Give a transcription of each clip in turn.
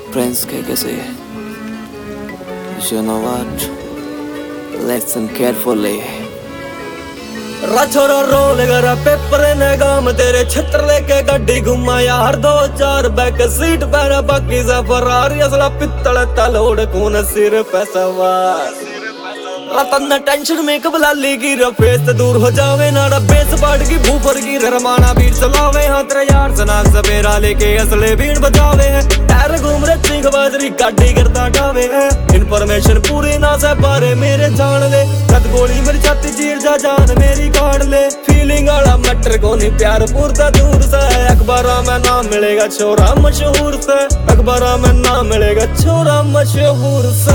Prince KKC. You know what? Listen carefully. राछोरा रोल करा पेपर ने गाम तेरे छत्र लेके गड्डी घुमा यार 2-4 बैक सीट पर बाकी सब फरारी असला पित्तल तलोड़ कौन सिर पे सवार रतन टेंशन में कबलाली की रफेस दूर हो जावे ना बेस बाढ़ की भूपर की रमाना बीर चलावे हाँ तेरे यार सनाक सवेरा लेके असले भीड़ बजावे है टायर घूम रहे चिंग बाजरी गाड़ी करता डावे है इन्फॉर्मेशन पूरी ना से बारे मेरे जान ले कद गोली मेरी छाती चीर जा जान मेरी काट ले फीलिंग वाला मटर को नहीं प्यार पूरता दूर से अखबारा में नाम मिलेगा छोरा मशहूर से अखबारा में नाम मिलेगा छोरा मशहूर से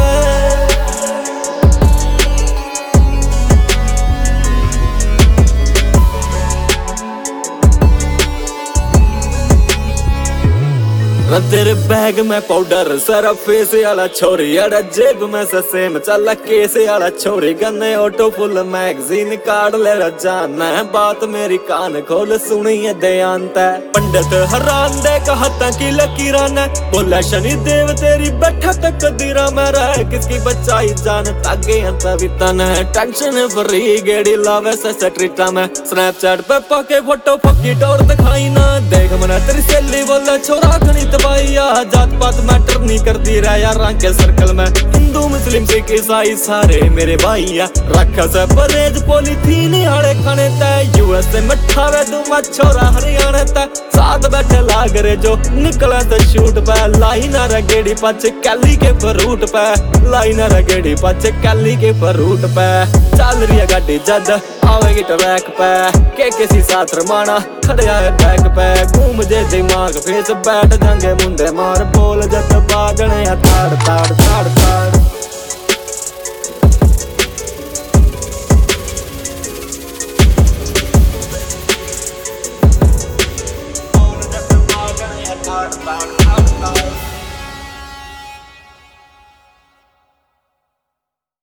तेरे बैग में पाउडर सारा फेस वाला छोरी अड़ा जेब में से सेम चल केस वाला छोरी गन्ने ऑटो फुल मैगजीन कार्ड ले जाना है बात मेरी कान खोल सुनिए ध्यान तय पंडित हरान दे कहता की लकीरान बोला शनि देव तेरी बैठा तक कदीरा में रह किसकी बचाई जान तागे तन है टेंशन फ्री गेड़ी लावे से स्ट्रीटा में स्नैपचैट पे पाके फोटो फकी टोर दिखाई ना देख मना तेरी सहेली बोला छोरा खनी भैया जात पात मैटर नहीं करती रहा यार के सर्कल में हिंदू मुस्लिम सिख ईसाई सारे मेरे भैया रखा से परहेज पॉलीथीन आड़े खाने तय यूएस से मठा वे तू छोरा हरियाणा तय साथ बैठे लाग रे जो निकले तो शूट पे लाइनर गेड़ी पच कैली के फ्रूट पे लाइनर गेड़ी पच कैली के फ्रूट पे चल रही है गाड़ी जद आवेगी ट्रैक पे के किसी साथ रमाना खड़े आए बैक पे घूम जे दिमाग फेस बैठ जाएंगे मुंडे मार बोल जत बाजने या ताड़ ताड़ ताड़ ताड़ बोल जत बाजने या ताड़ ताड़ ताड़ ताड़